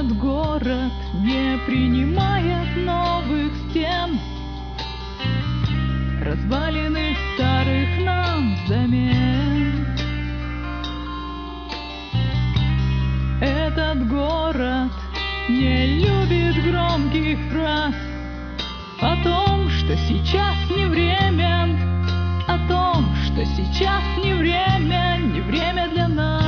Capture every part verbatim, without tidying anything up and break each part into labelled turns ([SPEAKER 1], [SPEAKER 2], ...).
[SPEAKER 1] Этот город не принимает новых стен, развалины старых нам взамен. Этот город не любит громких фраз о том, что сейчас не время, о том, что сейчас не время, не время для нас.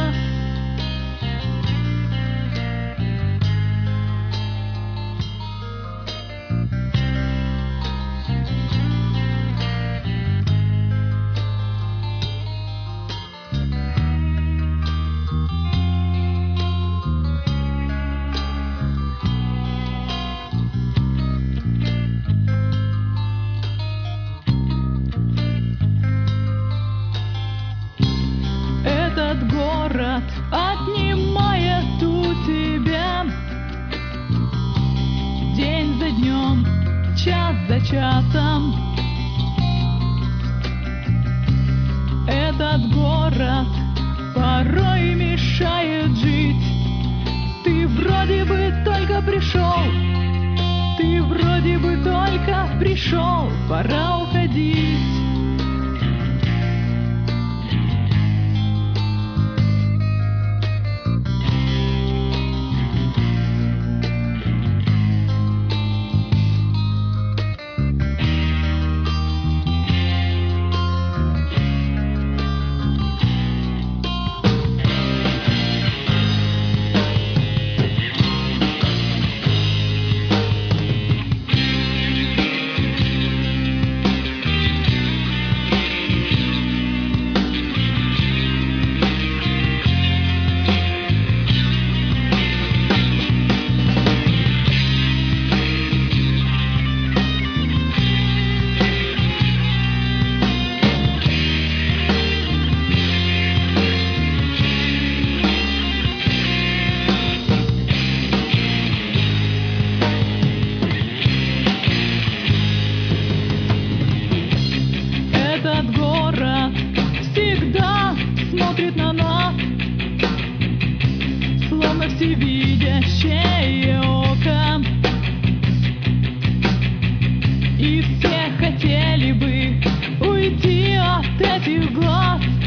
[SPEAKER 1] Этот город отнимает у тебя день за днем, час за часом. Этот город порой мешает жить. Ты вроде бы только пришел, ты вроде бы только пришел, пора уходить. Этот город всегда смотрит на нас, словно всевидящее око. И все хотели бы уйти от этих глаз,